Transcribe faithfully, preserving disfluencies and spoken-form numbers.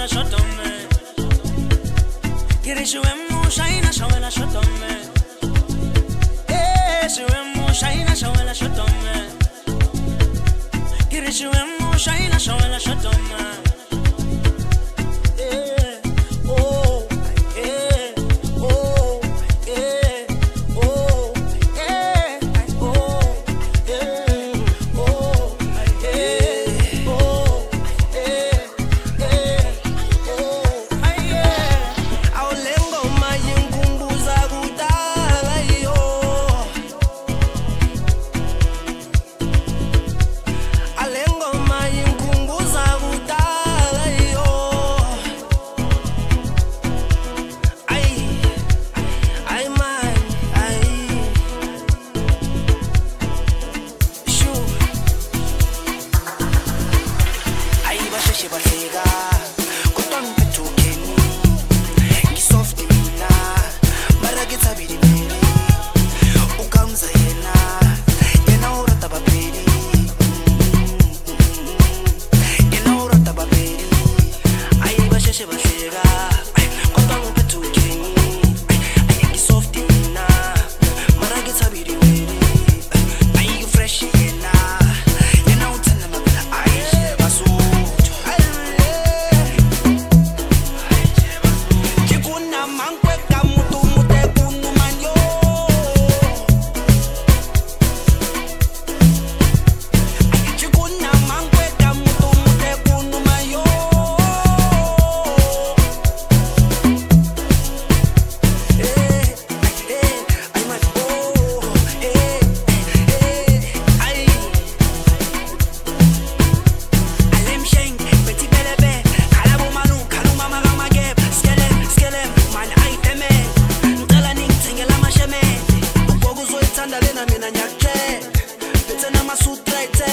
shotome. Kirishuemu shaina shawela shotome. Eh, shuemu shaina shawela shotome. Kirishuemu shaina shawela shotome. Eh, oh, eh, oh, eh, oh, eh, oh, eh, oh, eh, oh, eh, eh, oh, yeah. Awulengo mayinkumbuza kudala yo. Alengo mayinkumbuza kudala yo. Ay, ay man, ay. Sure. Ay basheshe bahleka kodwa ngipethukeni ngisoft mina mara ngithabile mina ukamza yena yena urata babeli yena urata babeli ay basheshe bahleka kodwa ngipethukeni ay ngisoft mina mara ngithabile mina ay fresh yena yena uthanda mabela ay basuthu Chikuna mankwe kamutu mute kunu manyo. Chikuna mankwe kamutu mute kunu manyo. Eh, eh, ay man, oh, eh, eh, ay. Alem sheng, petit belebe, kalabu manu, kalu mama gamage, skelem, skelem, man aiteme, ngicela ningithengela amasheme, ugogo uzoyithanda lena mina nyakutshela, bethe namasuthi right